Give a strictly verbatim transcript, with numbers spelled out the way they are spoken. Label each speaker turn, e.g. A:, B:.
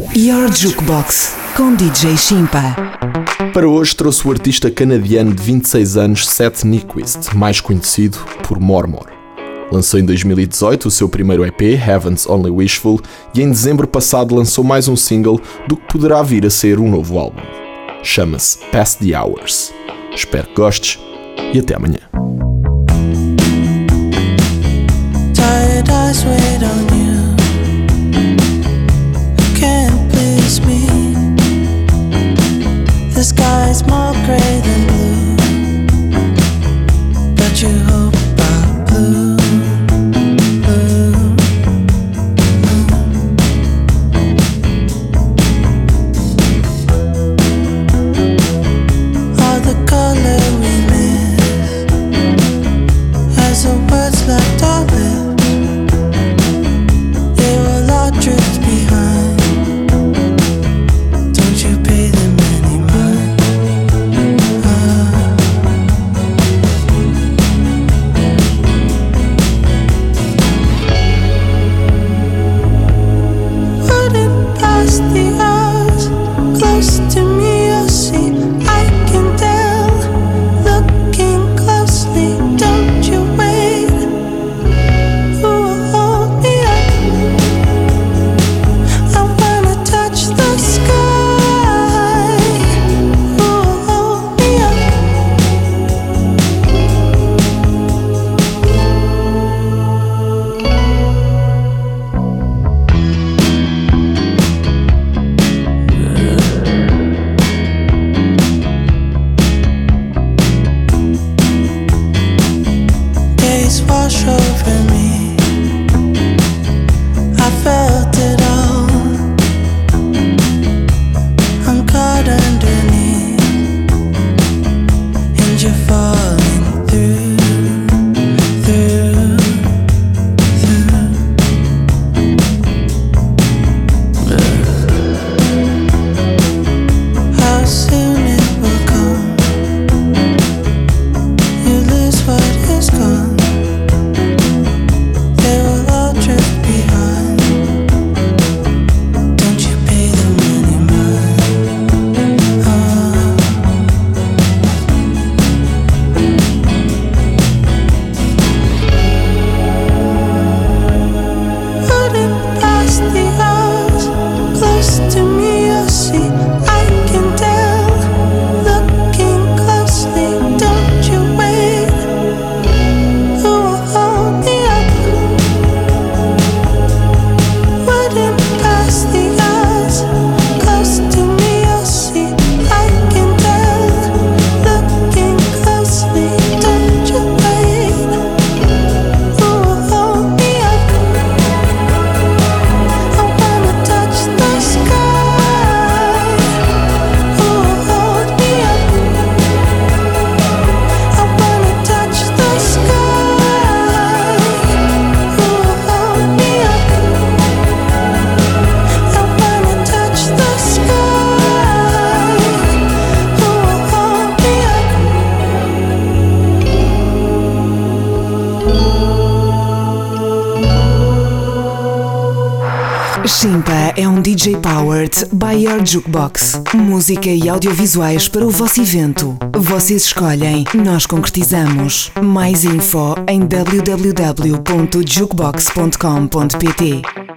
A: Your Jukebox com D J Shimpa.
B: Para hoje trouxe o artista canadiano de vinte e seis anos Seth Nyquist, mais conhecido por Mormor. Lançou em dois mil e dezoito o seu primeiro E P, Heaven's Only Wishful, e em dezembro passado lançou mais um single do que poderá vir a ser um novo álbum. Chama-se Past the Hours. Espero que gostes e até amanhã.
C: Tired eyes wait on you. Can't please me. The sky's more gray than blue, but you hope I'm blue. Wash over me. I felt it all. I'm caught underneath, and you're falling through, through, through. How soon it will come. You lose what is gone.
A: Shimpa é um D J powered by Your Jukebox. Música e audiovisuais para o vosso evento. Vocês escolhem, nós concretizamos. Mais info em w w w ponto jukebox ponto com ponto p t.